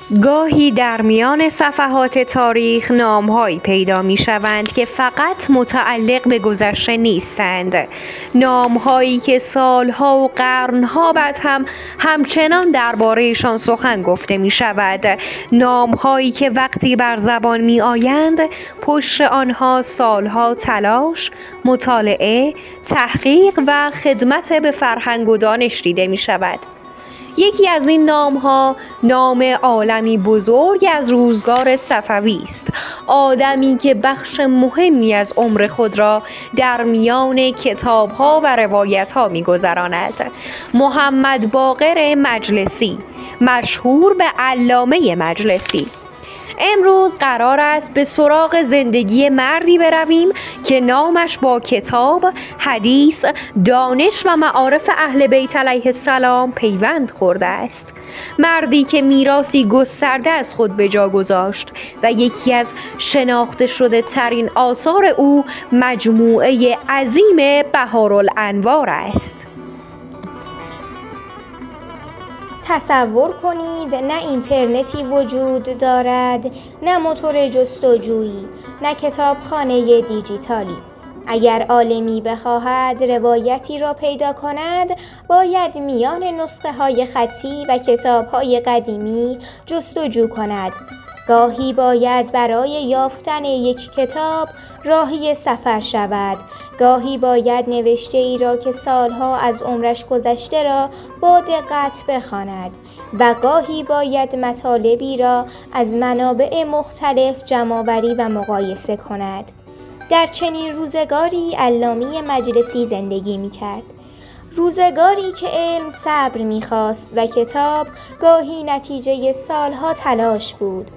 گاهی در میان صفحات تاریخ نام‌هایی پیدا می‌شوند که فقط متعلق به گذشته نیستند، نام‌هایی که سالها و قرن‌ها بعد هم همچنان درباره‌شان سخن گفته می‌شود، نام‌هایی که وقتی بر زبان می‌آیند پشت آنها سالها تلاش، مطالعه، تحقیق و خدمت به فرهنگ و دانش دیده می‌شود. یکی از این نام‌ها نام عالمی بزرگ از روزگار صفوی است، آدمی که بخش مهمی از عمر خود را در میان کتاب‌ها و روایت‌ها می‌گذراند. محمد باقر مجلسی، مشهور به علامه مجلسی. امروز قرار است به سراغ زندگی مردی برویم که نامش با کتاب، حدیث، دانش و معارف اهل بیت علیه السلام پیوند خورده است. مردی که میراثی گسترده از خود به جا گذاشت و یکی از شناخته شده ترین آثار او مجموعه عظیم بهارالانوار است. تصور کنید نه اینترنتی وجود دارد، نه موتور جستجویی، نه کتابخانه دیجیتالی. اگر عالمی بخواهد روایتی را پیدا کند، باید میان نسخه های خطی و کتاب های قدیمی جستجو کند. گاهی باید برای یافتن یک کتاب راهی سفر شود، گاهی باید نوشته ای را که سالها از عمرش گذشته را با دقت بخواند و گاهی باید مطالبی را از منابع مختلف جمع‌آوری و مقایسه کند. در چنین روزگاری علامه مجلسی زندگی می‌کرد، روزگاری که علم صبر می‌خواست و کتاب گاهی نتیجه سالها تلاش بود.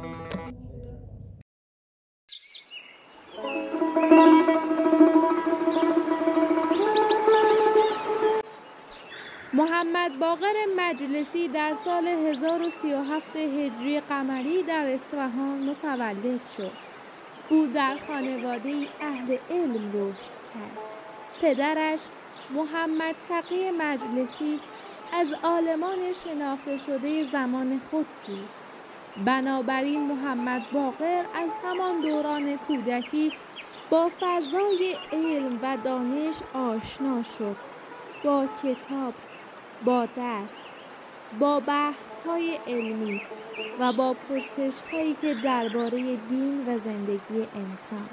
محمد باقر مجلسی در سال 1037 هجری قمری در اصفهان متولد شد. او در خانواده‌ای اهل علم رشد کرد. پدرش محمد تقی مجلسی از عالمان شناخته شده زمان خود بود. بنابراین محمد باقر از همان دوران کودکی با فضای علم و دانش آشنا شد، با کتاب، با درس، با بحث‌های علمی و با پرسش‌هایی که درباره دین و زندگی انسان.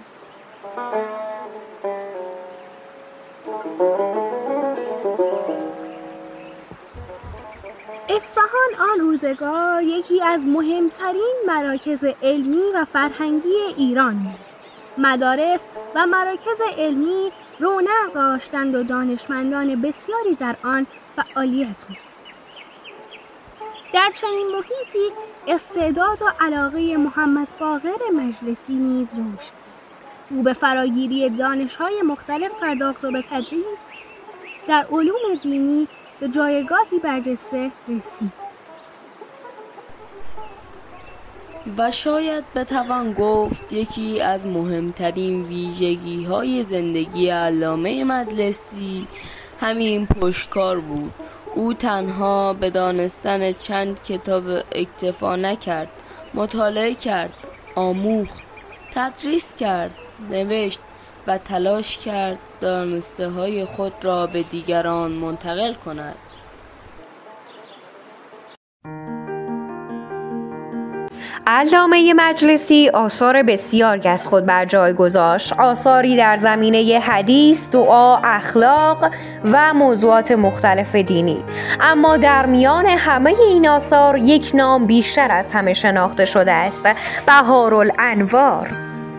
اصفهان آن روزگار یکی از مهمترین مراکز علمی و فرهنگی ایران بود. مدارس و مراکز علمی رونق داشتند و دانشمندان بسیاری در آن فعالیت می‌کردند. در چنین محیطی استعداد و علاقه محمد باقر مجلسی نیز رشد. او به فراگیری دانش‌های مختلف پرداخت و به تدریج در علوم دینی به جایگاهی برجسته رسید. و شاید بتوان گفت یکی از مهمترین ویژگی‌های زندگی علامه مجلسی همین پشتکار بود. او تنها به دانستن چند کتاب اکتفا نکرد، مطالعه کرد، آموخت، تدریس کرد، نوشت و تلاش کرد دانسته‌های خود را به دیگران منتقل کند. علامه مجلسی آثار بسیاری از خود بر جای گذاشت، آثاری در زمینه حدیث، دعا، اخلاق و موضوعات مختلف دینی. اما در میان همه این آثار یک نام بیشتر از همه شناخته شده است: بهارالانوار.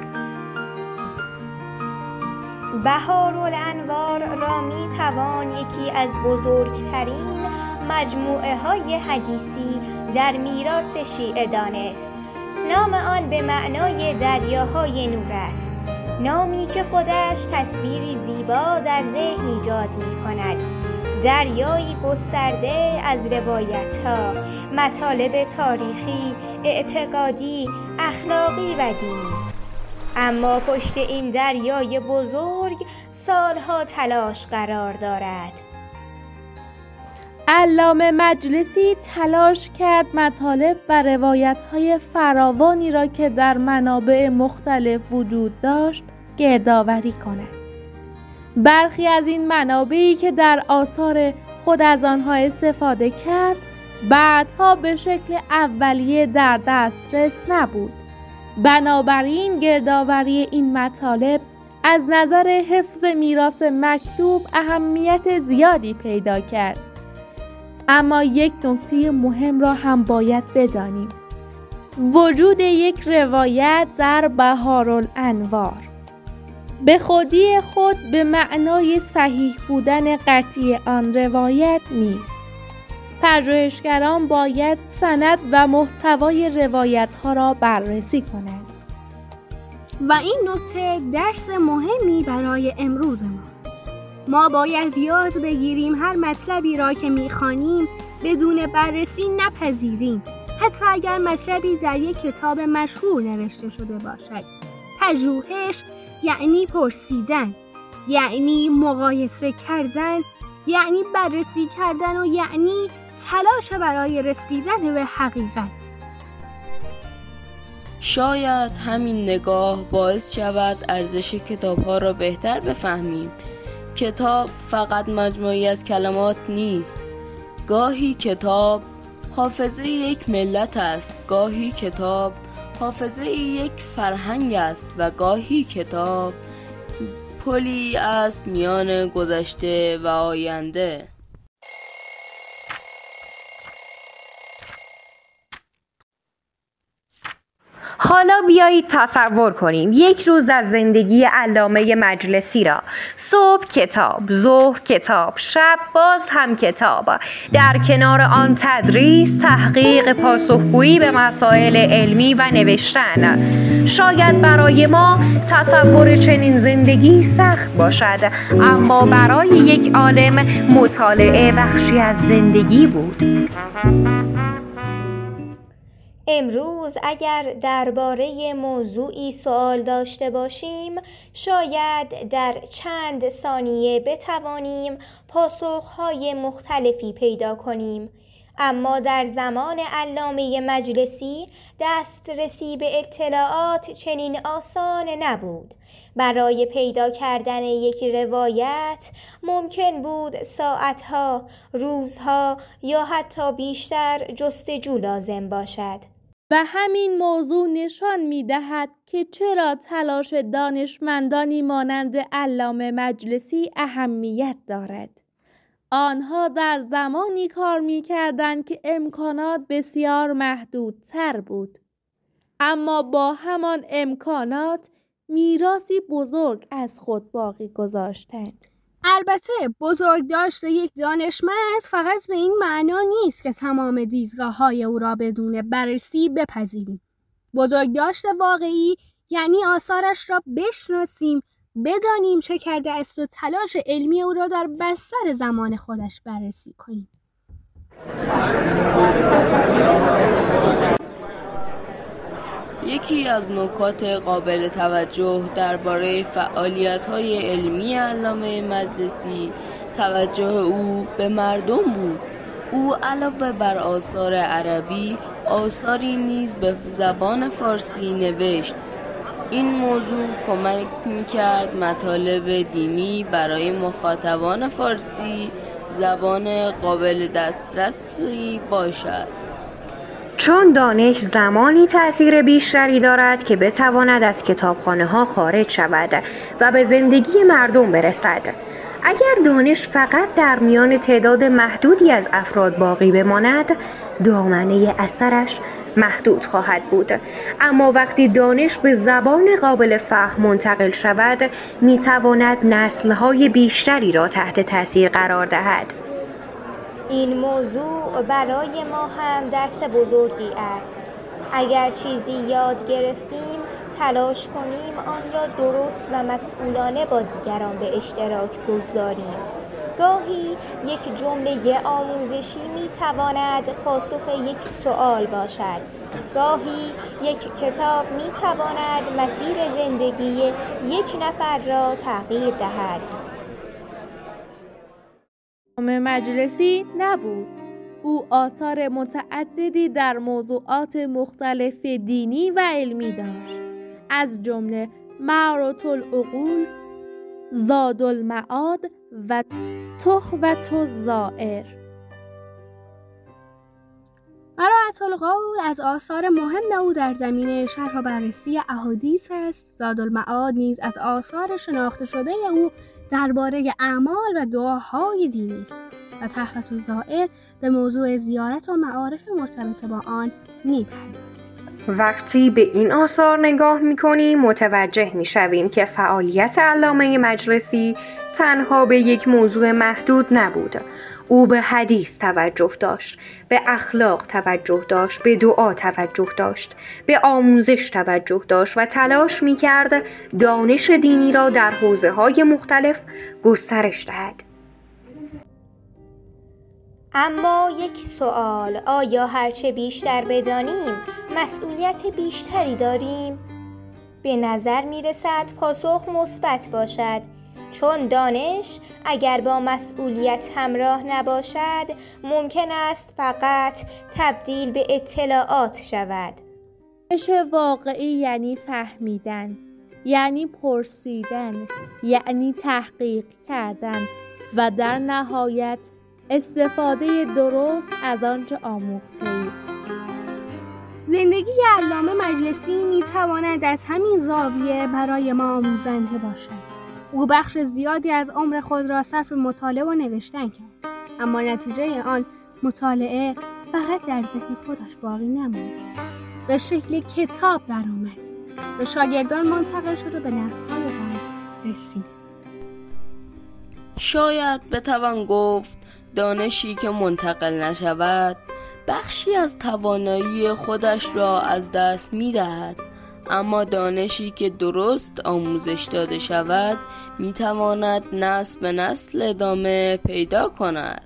بهارالانوار را می توان یکی از بزرگترین مجموعه های حدیثی در میراث شیعه دانست. نام آن به معنای دریاهای نور است، نامی که خودش تصویری زیبا در ذهن ایجاد می کند. دریایی گسترده از روایت‌ها، مطالب تاریخی، اعتقادی، اخلاقی و دینی. اما پشت این دریای بزرگ سالها تلاش قرار دارد. علامه مجلسی تلاش کرد مطالب و روایت‌های فراوانی را که در منابع مختلف وجود داشت گردآوری کند. برخی از این منابعی که در آثار خود از آنها استفاده کرد، بعدها به شکل اولیه در دسترس نبود. بنابراین گردآوری این مطالب از نظر حفظ میراث مکتوب اهمیت زیادی پیدا کرد. اما یک نکته مهم را هم باید بدانیم: وجود یک روایت در بهارالانوار به خودی خود به معنای صحیح بودن قطعی آن روایت نیست. پژوهشگران باید سند و محتوای روایت‌ها را بررسی کنند. و این نکته درس مهمی برای امروز ما باید یاد بگیریم هر مطلبی را که می‌خوانیم بدون بررسی نپذیریم، حتی اگر مطلبی در یک کتاب مشهور نوشته شده باشد. پژوهش یعنی پرسیدن، یعنی مقایسه کردن، یعنی بررسی کردن و یعنی تلاش برای رسیدن به حقیقت. شاید همین نگاه باعث شود ارزش کتاب‌ها را بهتر بفهمیم. کتاب فقط مجموعی از کلمات نیست. گاهی کتاب حافظه یک ملت است، گاهی کتاب حافظه یک فرهنگ است و گاهی کتاب پلی است میان گذشته و آینده. حالا بیایید تصور کنیم یک روز از زندگی علامه مجلسی را. صبح کتاب، ظهر کتاب، شب باز هم کتاب. در کنار آن تدریس، تحقیق، پاسخگویی به مسائل علمی و نوشتن. شاید برای ما تصور چنین زندگی سخت باشد، اما برای یک عالم مطالعه بخشی از زندگی بود. امروز اگر درباره موضوعی سوال داشته باشیم، شاید در چند ثانیه بتوانیم پاسخهای مختلفی پیدا کنیم. اما در زمان علامه مجلسی دسترسی به اطلاعات چنین آسان نبود. برای پیدا کردن یک روایت ممکن بود ساعتها، روزها یا حتی بیشتر جستجو لازم باشد. و همین موضوع نشان می‌دهد که چرا تلاش دانشمندانی مانند علامه مجلسی اهمیت دارد. آنها در زمانی کار می‌کردند که امکانات بسیار محدودتر بود. اما با همان امکانات میراثی بزرگ از خود باقی گذاشتند. البته بزرگداشت یک دانشمند فقط به این معنا نیست که تمام دیدگاه‌های او را بدون بررسی بپذیریم. بزرگداشت واقعی یعنی آثارش را بشناسیم، بدانیم چه کرده است و تلاش علمی او را در بستر زمان خودش بررسی کنیم. یکی از نکات قابل توجه درباره فعالیت‌های علمی علامه مجلسی توجه او به مردم بود. او علاوه بر آثار عربی، آثاری نیز به زبان فارسی نوشت. این موضوع کمک می‌کرد مطالب دینی برای مخاطبان فارسی زبان قابل دسترسی باشد. چون دانش زمانی تأثیر بیشتری دارد که بتواند از کتابخانه‌ها خارج شود و به زندگی مردم برسد. اگر دانش فقط در میان تعداد محدودی از افراد باقی بماند، دامنه اثرش محدود خواهد بود. اما وقتی دانش به زبان قابل فهم منتقل شود، میتواند نسل‌های بیشتری را تحت تأثیر قرار دهد. این موضوع برای ما هم درس بزرگی است. اگر چیزی یاد گرفتیم، تلاش کنیم آن را درست و مسئولانه با دیگران به اشتراک بگذاریم. گاهی یک جمله آموزشی می‌تواند پاسخ یک سوال باشد. گاهی یک کتاب می‌تواند مسیر زندگی یک نفر را تغییر دهد. مجلسی نبود. او آثار متعددی در موضوعات مختلف دینی و علمی داشت، از جمله معرة العقول، زادالمعاد و تحفة الزائر. معرة القول از آثار مهم او در زمینه شرح و بررسی احادیث است. زادالمعاد نیز از آثار شناخته شده او درباره اعمال و دعاهای دینی است و تحفة الزائر به موضوع زیارت و معارف مرتبط با آن می‌پردازد. وقتی به این آثار نگاه می‌کنیم متوجه می‌شویم که فعالیت علامه مجلسی تنها به یک موضوع محدود نبود. او به حدیث توجه داشت، به اخلاق توجه داشت، به دعا توجه داشت، به آموزش توجه داشت و تلاش می‌کرد دانش دینی را در حوزه‌های مختلف گسترش دهد. اما یک سوال، آیا هرچه بیشتر بدانیم مسئولیت بیشتری داریم؟ به نظر می‌رسد پاسخ مثبت باشد، چون دانش اگر با مسئولیت همراه نباشد ممکن است فقط تبدیل به اطلاعات شود. دانش واقعی یعنی فهمیدن، یعنی پرسیدن، یعنی تحقیق کردن و در نهایت استفاده درست از آنچه آموخته‌اید. زندگی علامه مجلسی میتواند از همین زاویه برای ما آموزنده باشد. او بخش زیادی از عمر خود را صرف مطالعه و نوشتن کرد، اما نتیجه آن مطالعه فقط در ذهن خودش باقی نماند. به شکل کتاب درآمد، به شاگردان منتقل شد و به نسل‌های بعد رسید. شاید بتوان گفت دانشی که منتقل نشود بخشی از توانایی خودش را از دست می‌دهد، اما دانشی که درست آموزش داده شود می‌تواند نسل به نسل ادامه پیدا کند.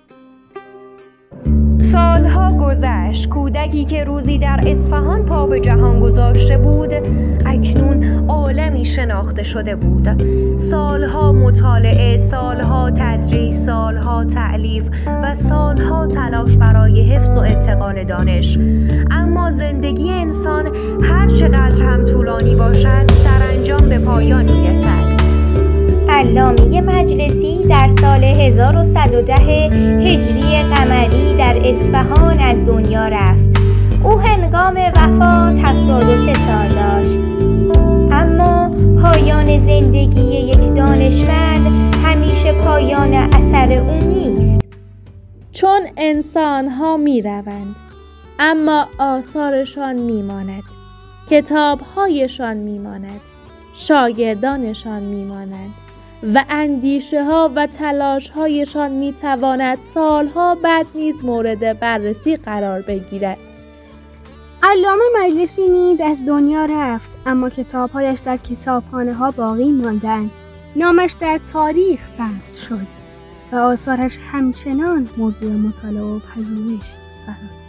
سالها گذشت. کودکی که روزی در اصفهان پا به جهان گذاشته بود اکنون عالمی شناخته شده بود. سالها مطالعه، سالها تدریس، سالها تألیف و سالها تلاش برای حفظ و انتقال دانش. اما زندگی انسان هر چقدر هم طولانی باشد سرانجام به پایان می‌رسد. علامه مجلسی در سال 1110 هجری قمری در اصفهان از دنیا رفت. او هنگام وفات 73 سال داشت. اما پایان زندگی یک دانشمند همیشه پایان اثر او نیست. چون انسان‌ها می‌روند اما آثارشان می‌ماند، کتاب‌هایشان می‌ماند، شاگردانشان می‌مانند و اندیشه‌ها و تلاش‌هایشان می‌تواند سالها بعد نیز مورد بررسی قرار بگیرد. علامه مجلسی نیز از دنیا رفت، اما کتاب‌هایش در کتابخانه‌ها باقی ماندند. نامش در تاریخ ثبت شد و آثارش همچنان موضوع مطالعه و پژوهش قرار.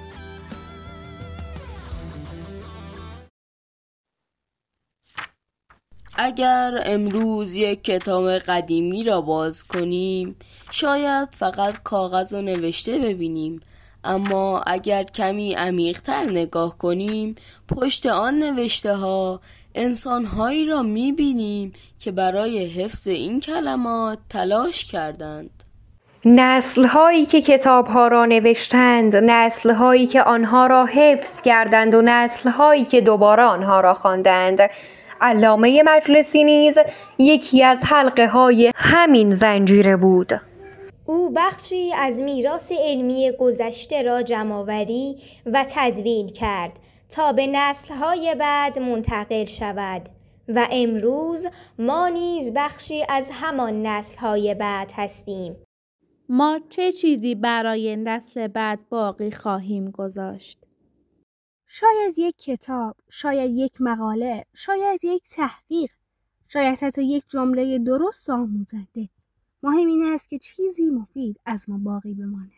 اگر امروز یک کتاب قدیمی را باز کنیم شاید فقط کاغذ و نوشته ببینیم، اما اگر کمی عمیق‌تر نگاه کنیم پشت آن نوشته ها انسان‌هایی را می‌بینیم که برای حفظ این کلمات تلاش کردند. نسل‌هایی که کتاب‌ها را نوشتند، نسل‌هایی که آنها را حفظ کردند و نسل‌هایی که دوباره آنها را خواندند. علامه مجلسی نیز یکی از حلقه‌های همین زنجیره بود. او بخشی از میراث علمی گذشته را جمع‌آوری و تدوین کرد تا به نسل‌های بعد منتقل شود و امروز ما نیز بخشی از همان نسل‌های بعد هستیم. ما چه چیزی برای نسل بعد باقی خواهیم گذاشت؟ شاید یک کتاب، شاید یک مقاله، شاید یک تحقیق، شاید حتی یک جمله درست آموزنده. مهم این است که چیزی مفید از ما باقی بماند.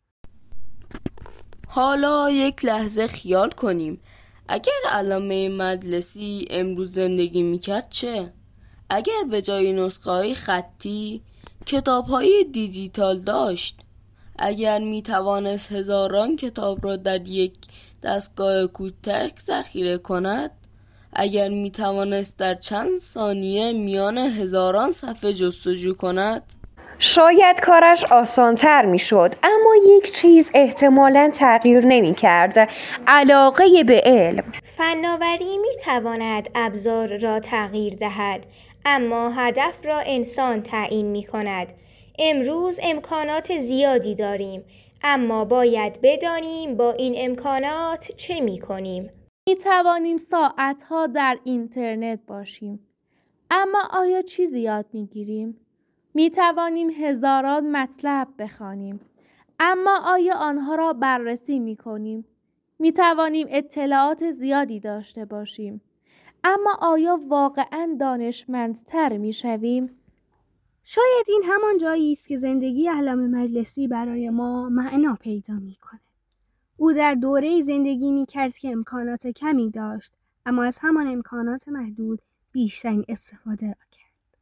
حالا یک لحظه خیال کنیم اگر علامه مجلسی امروز زندگی میکرد چه؟ اگر به جای نسخه‌های خطی کتاب‌های دیجیتال داشت. اگر میتوانست هزاران کتاب را در یک دستگاه کوچک ذخیره کند، اگر میتوانست در چند ثانیه میان هزاران صفحه جستجو کند، شاید کارش آسان‌تر می‌شد، اما یک چیز احتمالاً تغییر نمی‌کرد: علاقه به علم. فناوری می‌تواند ابزار را تغییر دهد، اما هدف را انسان تعیین می‌کند. امروز امکانات زیادی داریم، اما باید بدانیم با این امکانات چه می‌کنیم. می‌توانیم ساعت‌ها در اینترنت باشیم، اما آیا چیزی یاد می‌گیریم؟ می‌توانیم هزاران مطلب بخوانیم، اما آیا آنها را بررسی می‌کنیم؟ می‌توانیم اطلاعات زیادی داشته باشیم، اما آیا واقعاً دانشمندتر می‌شویم؟ شاید این همان جایی است که زندگی علامه مجلسی برای ما معنا پیدا می‌کند. او در دوره‌ای زندگی می‌کرد که امکانات کمی داشت، اما از همان امکانات محدود بیشترین استفاده را کرد.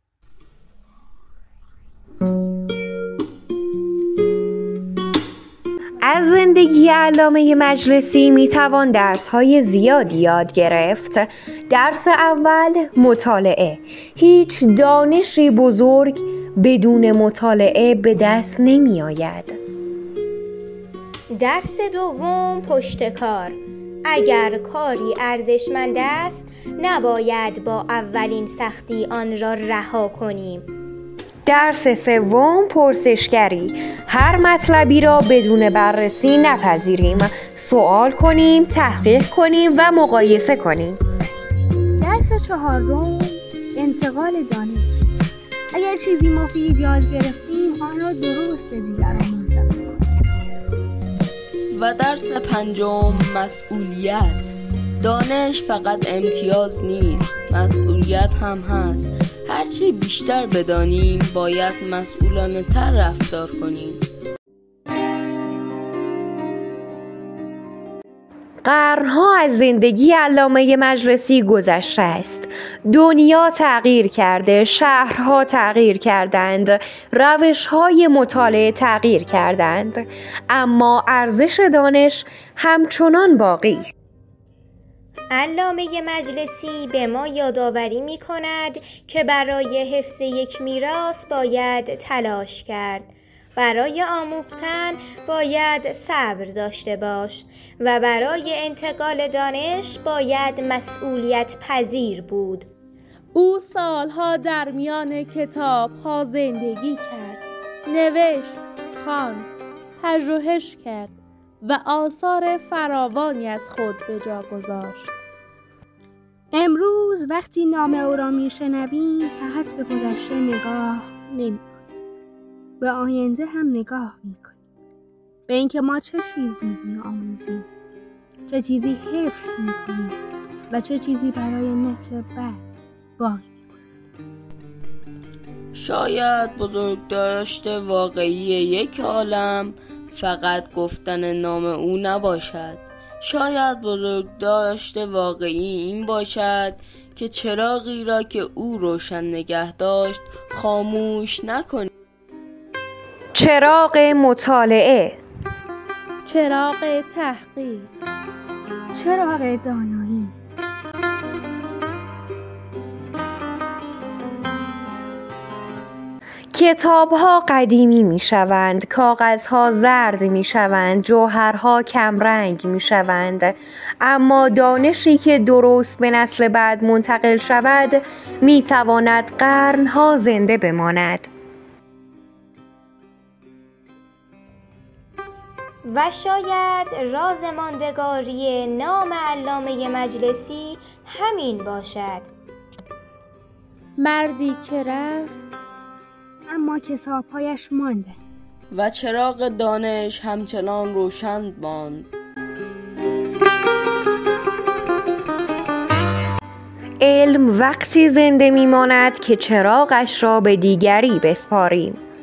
از زندگی علامه مجلسی میتوان درس‌های زیادی یاد گرفت. درس اول: مطالعه. هیچ دانشی بزرگ بدون مطالعه به دست نمی آید. درس دوم: پشتکار. اگر کاری ارزشمند است، نباید با اولین سختی آن را رها کنیم. درس سوم: پرسشگری. هر مطلبی را بدون بررسی نپذیریم. سوال کنیم، تحقیق کنیم و مقایسه کنیم. درس چهارم: انتقال دانش. اگر چیزی مفید یاد گرفتیم، آن را درست به دیگران منتقل کنیم. و درس پنجم: مسئولیت. دانش فقط امتیاز نیست، مسئولیت هم هست. هرچی بیشتر بدانیم، باید مسئولانه تر رفتار کنیم. قرنها از زندگی علامه مجلسی گذشته است. دنیا تغییر کرده، شهرها تغییر کردند، روش‌های مطالعه تغییر کردند، اما ارزش دانش همچنان باقی است. علامه مجلسی به ما یادآوری می‌کند که برای حفظ یک میراث باید تلاش کرد. برای آموختن باید صبر داشته باش و برای انتقال دانش باید مسئولیت پذیر بود. او سالها در میان کتاب‌ها زندگی کرد، نوشت، خواند، پژوهش کرد و آثار فراوانی از خود به جا گذاشت. امروز وقتی نام او را میشنویم، فقط به گذشته نگاه نمی‌کنیم، به آینده هم نگاه می‌کنیم، به اینکه ما چه چیزی می‌آموزیم، چه چیزی حفظ می‌کنیم و چه چیزی برای نسل بعد باقی می‌گذاریم. شاید بزرگداشت واقعی یک عالم فقط گفتن نام او نباشد. شاید بزرگداشت واقعی این باشد که چراغی را که او روشن نگه داشت خاموش نکنیم. چراغ مطالعه، چراغ تحقیق، چراغ دانایی. کتاب‌ها قدیمی می‌شوند، کاغذها زرد می‌شوند، جوهرها کمرنگ می‌شوند، اما دانشی که درست به نسل بعد منتقل شود می‌تواند قرن‌ها زنده بماند. و شاید راز ماندگاری نام علامه مجلسی همین باشد. مردی که رفت اما کتاب‌هایش ماندند و چراغ دانش همچنان روشن ماند. علم وقتی زنده می‌ماند که چراغش را به دیگری بسپاریم.